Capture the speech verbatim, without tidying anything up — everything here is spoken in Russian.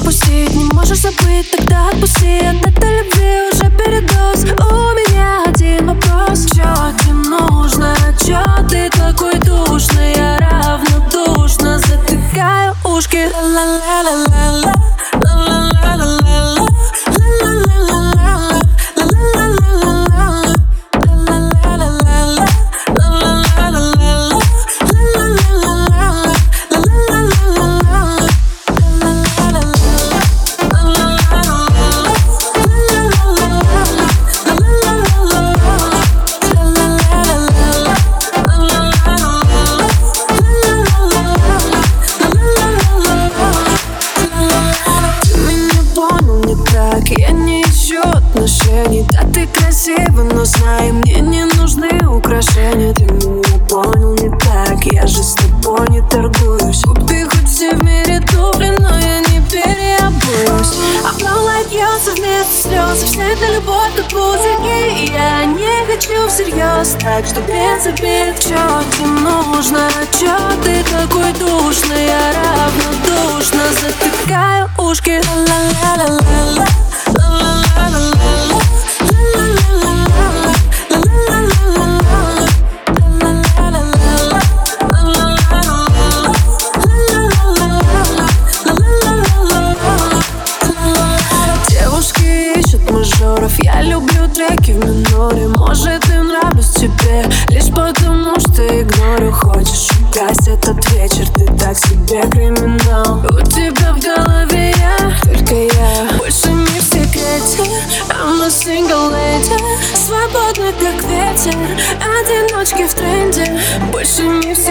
пропустить. Не можешь забыть, тогда отпусти. От этой любви уже передоз. У меня один вопрос: чё тебе нужно? Чё ты такой душный? Я равнодушно затыкаю ушки. Ла-ла-ла-ла-ла-ла, ла-ла-ла-ла-ла-ла, ла-ла-ла-ла-ла-ла, ла-ла-ла-ла-ла-ла. Я не ищу отношений. Да, ты красива, но знай, мне не нужны украшения. Ты меня понял не так, я же с тобой не торгуюсь. Купи хоть все в мире туфли, но я не переобуюсь. Обломлать льется вместо слез. Вся эта любовь как пузырьки, и я не хочу всерьез, так что без обид. Чё тебе нужно? Чё ты такой душный? Я равнодушно затыкаю ушки. Ла-ла-ла-ла-ла, девушки ищут мажоров, я люблю треки в миноре. Может, и нравлюсь тебе лишь потому, что игнорю. Хочешь украсть этот вечер, ты так себе криминал. У тебя в голове я, только я, больше не в секрете. I'm a single lady, свободна как ветер, одиночки в тренде. Больше не в секрете.